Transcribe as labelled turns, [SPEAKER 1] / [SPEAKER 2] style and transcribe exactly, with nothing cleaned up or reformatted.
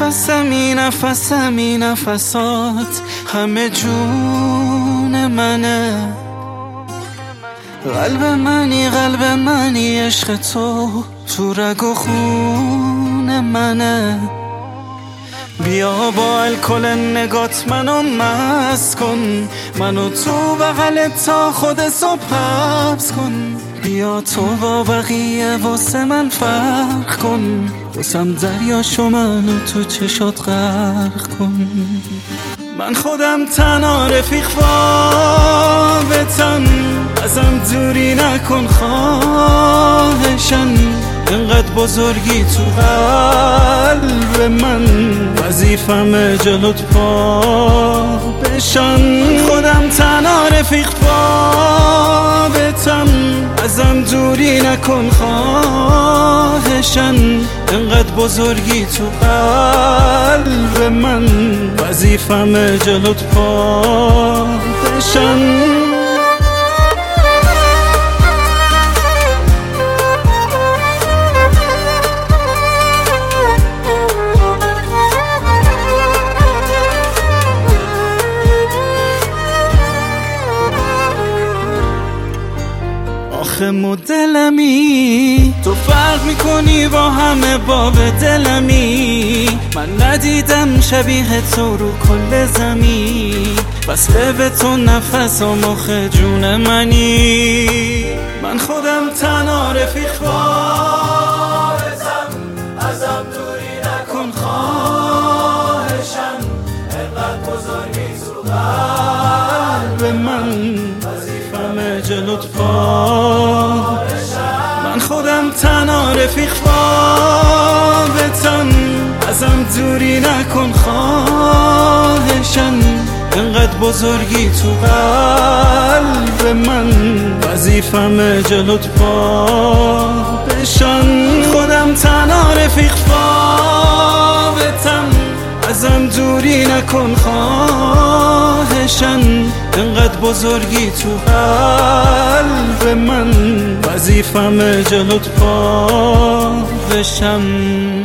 [SPEAKER 1] نفسمی نفسمی نفسات همه جون منه، قلب منی قلب منی عشق تو تو رگ و خون منه. بیا با الکل نگات منو مست کن، منو تو بغلت تا خود صبح حبس کن. بیا تو با بقیه واسه من فرق کن، واسم دریاشو منو تو چشات غرق کن. من خودم تنها رفیق بابتم، ازم دوری نکن خواهشم. انقدر بزرگی تو قلب من، وظیفمه جلوت پا بشم. خودم تنها رفیق بابتم، ازم دوری نکن خواهشم. انقدر بزرگی تو قلب من، وظیفمه جلوت پا بشم. آخه مدلمی تو فرق میکنی با همه باب دلمی. من ندیدم شبیه تو رو کل زمین، وصله به تو نفسم آخه جون منی. من خودم تنها رفیق بابتم، ازم دوری نکن خواهشم. انقدر بزرگی تو قلب من، وظیفمه جلوت پا بشم. من خودم تنها رفیق بابتم، ازم دوری نکن خواهشم. انقدر بزرگی تو قلب من، وظیفمه جلوت پا بشم. خودم تنها رفیق بابتم، ازم دوری نکن خواهشم. انقدر بزرگی تو قلب من، وظیفمه جلوت پا بشم.